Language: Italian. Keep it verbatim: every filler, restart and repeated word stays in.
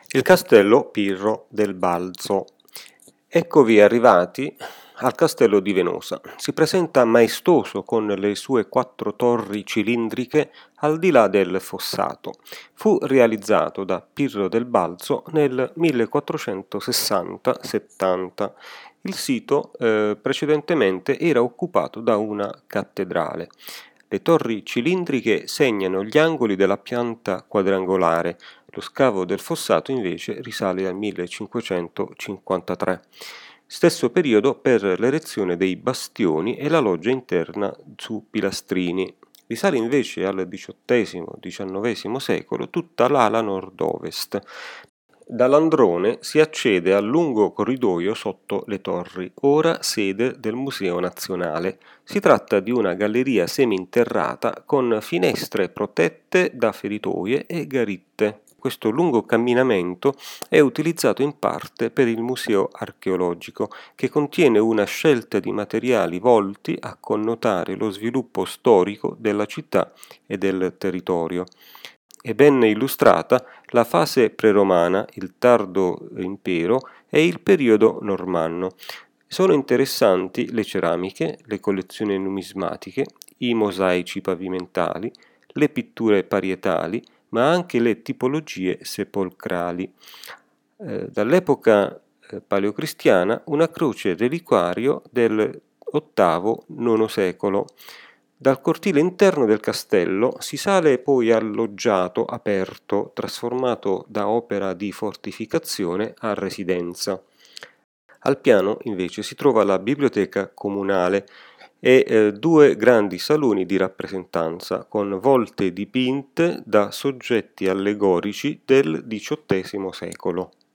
Il castello Pirro del Balzo. Eccovi arrivati al castello di Venosa. Si presenta maestoso con le sue quattro torri cilindriche al di là del fossato. Fu realizzato da Pirro del Balzo nel millequattrocentosessanta settanta. Il sito eh, precedentemente era occupato da una cattedrale. Le torri cilindriche segnano gli angoli della pianta quadrangolare. Lo scavo del fossato invece risale al millecinquecentocinquantatré. Stesso periodo per l'erezione dei bastioni e la loggia interna su pilastrini. Risale invece al diciottesimo diciannovesimo secolo tutta l'ala nord-ovest. Dall'androne si accede al lungo corridoio sotto le torri, ora sede del Museo Nazionale. Si tratta di una galleria seminterrata con finestre protette da feritoie e garitte. Questo lungo camminamento è utilizzato in parte per il museo archeologico, che contiene una scelta di materiali volti a connotare lo sviluppo storico della città e del territorio. È ben illustrata la fase preromana, il tardo impero e il periodo normanno. Sono interessanti le ceramiche, le collezioni numismatiche, i mosaici pavimentali, le pitture parietali, ma anche le tipologie sepolcrali. Eh, dall'epoca eh, paleocristiana una croce reliquario del ottavo nono secolo. Dal cortile interno del castello si sale poi al loggiato aperto, trasformato da opera di fortificazione a residenza. Al piano invece si trova la biblioteca comunale e eh, due grandi saloni di rappresentanza con volte dipinte da soggetti allegorici del diciottesimo secolo.